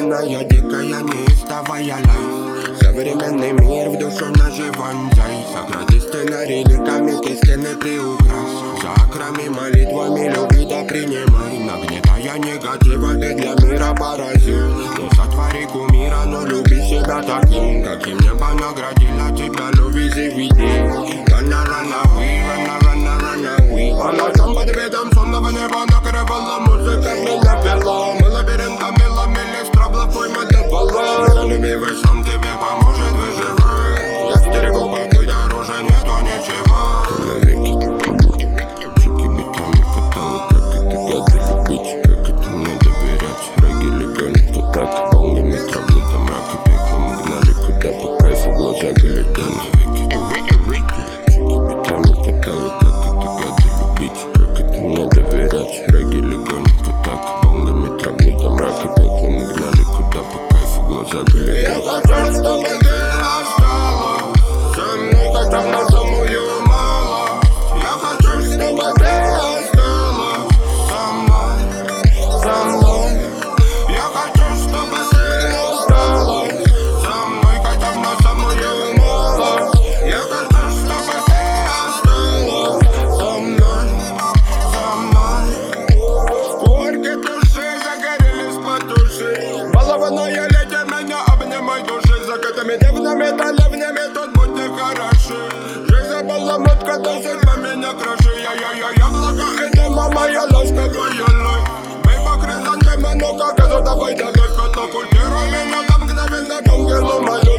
Балованная, дикая, неистовая лайф. Современный мир в душу наживанзай. Сократи сценарий ликами, ты стены приукрась. Закрами молитвами люби да принимай. Нагнетая негатива, ты для мира паразит. Не сотвори кумира, но люби себя таким, каким небо наградило тебя, люби заведи. Run away, run away. Она там под видом сонного неба накрывала, музыка меня вела. Мы лабиринтами ломили страбла, пойма давала. Любимый сам тебе поможет выживать. Я стерегу, пока дороже нету ничего. Навеки чики битами катал, как это гадко любить, как это мне доверять. Раги легонько так, волнами травли там раки пеклом гнали куда по кайфу, глаза глядали. Раги легонько так, волнами травли там раки пеклом гнали куда по кайфу, глаза глядали. Я хочу, чтобы ты осталась со мной, как давно самую мало. Я хочу, чтобы ты осталась со мной. Я хочу, чтобы ты осталась со мной, как давно самую мало. Я хочу, чтобы ты осталась со мной. Горки души загорелись под души. Балованная леди меня обнимай души. Закатами дивными да ливнями тут будьте хороши. Жизнь баламутка, да судьба меня краши. Я яблоко и нема моя ласковая лай. Мы покрыты, ну как это давай, давай, катапультируй меня там мгновенно, ангелу мою.